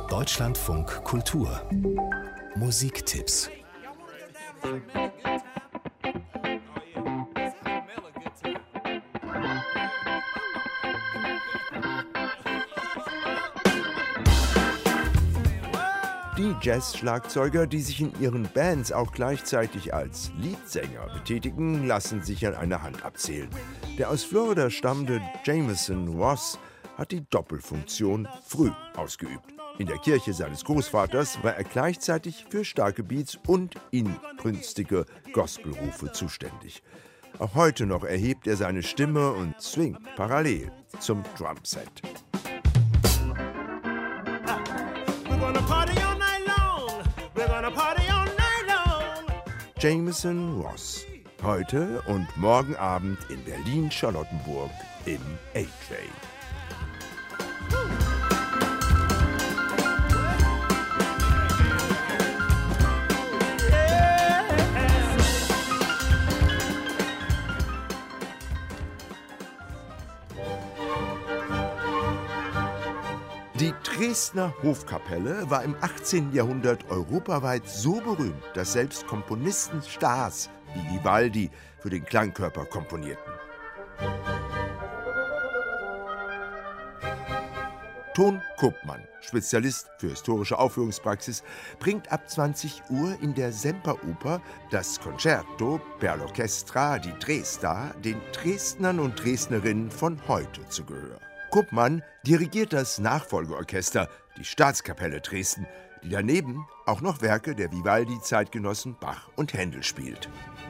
Deutschlandfunk Kultur Musiktipps. Die Jazz-Schlagzeuger, die sich in ihren Bands auch gleichzeitig als Leadsänger betätigen, lassen sich an einer Hand abzählen. Der aus Florida stammende Jameson Ross hat die Doppelfunktion früh ausgeübt. In der Kirche seines Großvaters war er gleichzeitig für starke Beats und inbrünstige Gospelrufe zuständig. Auch heute noch erhebt er seine Stimme und swingt parallel zum Drumset. Jameson Ross. Heute und morgen Abend in Berlin-Charlottenburg im A-Train. Die Dresdner Hofkapelle war im 18. Jahrhundert europaweit so berühmt, dass selbst Komponisten-Stars wie Vivaldi für den Klangkörper komponierten. Ton Kuppmann, Spezialist für historische Aufführungspraxis, bringt ab 20 Uhr in der Semperoper das Concerto per l'Orchestra di Dresda den Dresdnern und Dresdnerinnen von heute zu Gehör. Kuppmann dirigiert das Nachfolgeorchester, die Staatskapelle Dresden, die daneben auch noch Werke der Vivaldi-Zeitgenossen Bach und Händel spielt.